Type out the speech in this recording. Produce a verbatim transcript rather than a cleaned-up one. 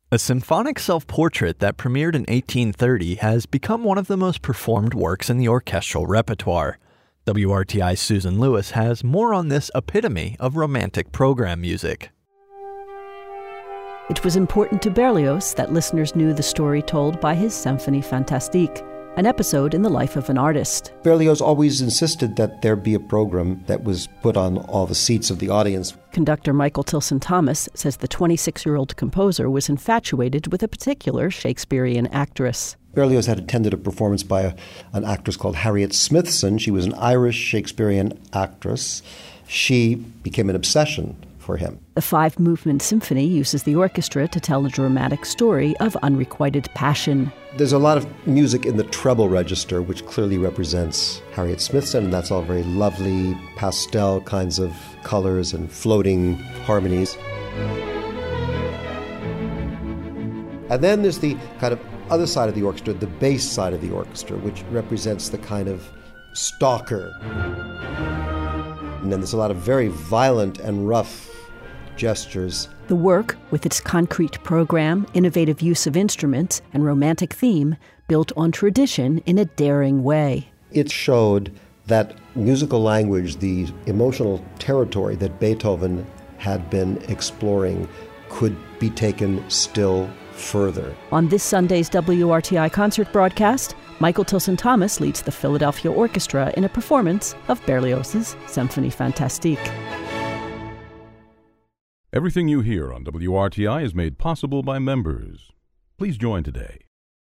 A symphonic self-portrait that premiered in eighteen thirty has become one of the most performed works in the orchestral repertoire. W R T I's Susan Lewis has more on this epitome of romantic program music. It was important to Berlioz that listeners knew the story told by his Symphonie Fantastique, an episode in the life of an artist. Berlioz always insisted that there be a program that was put on all the seats of the audience. Conductor Michael Tilson Thomas says the twenty-six-year-old composer was infatuated with a particular Shakespearean actress. Berlioz had attended a performance by a, an actress called Harriet Smithson. She was an Irish Shakespearean actress. She became an obsession for him. The five-movement symphony uses the orchestra to tell a dramatic story of unrequited passion. There's a lot of music in the treble register, which clearly represents Harriet Smithson, and that's all very lovely, pastel kinds of colors and floating harmonies. And then there's the kind of other side of the orchestra, the bass side of the orchestra, which represents the kind of stalker. And then there's a lot of very violent and rough gestures. The work, with its concrete program, innovative use of instruments, and romantic theme, built on tradition in a daring way. It showed that musical language, the emotional territory that Beethoven had been exploring, could be taken still further. On this Sunday's W R T I concert broadcast, Michael Tilson Thomas leads the Philadelphia Orchestra in a performance of Berlioz's Symphonie Fantastique. Everything you hear on W R T I is made possible by members. Please join today.